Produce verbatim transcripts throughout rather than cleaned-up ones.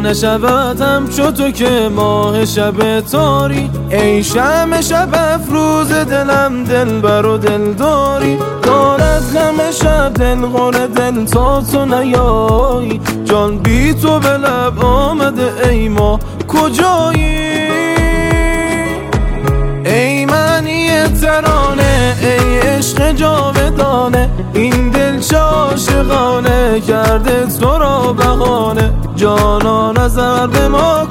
پروانه شود همچو تو که ماه شب تاری، ای شمع شب افروز دلم دلبر و دلداری. دارد غم شب دل غره دل تا تو نیایی، جان بی تو به لب آمده ای ما کجایی؟ ای معنی ترانه ای عشق جاودانه، این دل چه عاشقانه کرده تو را بهانه. جانا نظر به ما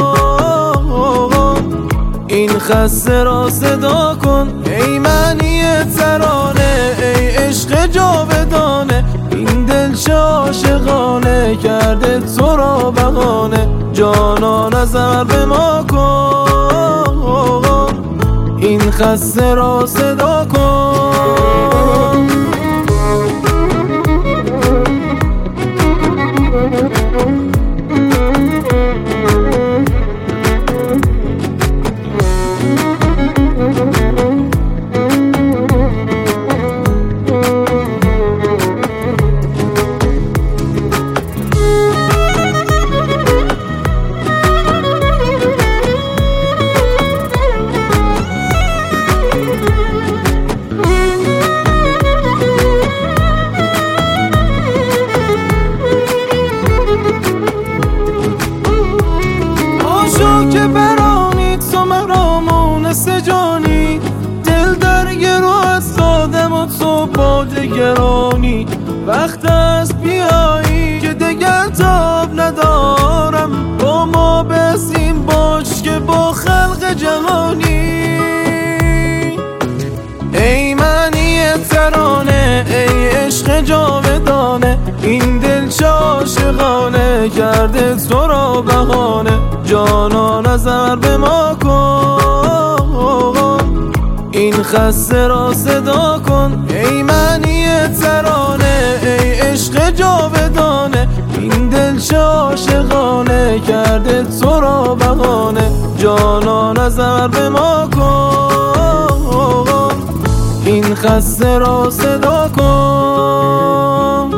کن، این خسته را صدا کن. ای معنی ترانه ای عشق جاودانه، این دل چه عاشقانه کرده تو را بهانه. جانا نظر به ما کن، این خسته را صدا کن. که برانید تو مرا مونس جانی، دل در گرو از دادم و تو باد گرانی. وقت است بیایی که دگر تاب ندارم، با ما بسیم باش که با خلق جهانی. ای معنی ترانه ای عشق جاودانه، این دل چه عاشقانه کرده تو را بهانه. جانا نظر به ما کن، این خسته را صدا کن. ای معنی ترانه ای عشق جاودانه، این دل چه عاشقانه کرده تو را بهانه. جانا نظر به ما کن، این خسته را صدا کن.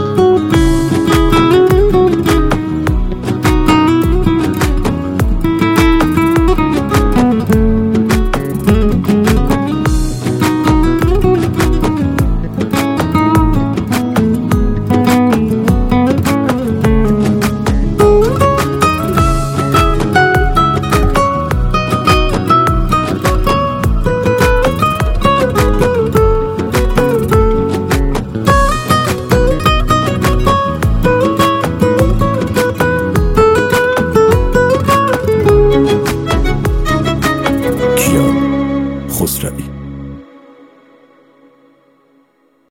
خسروی.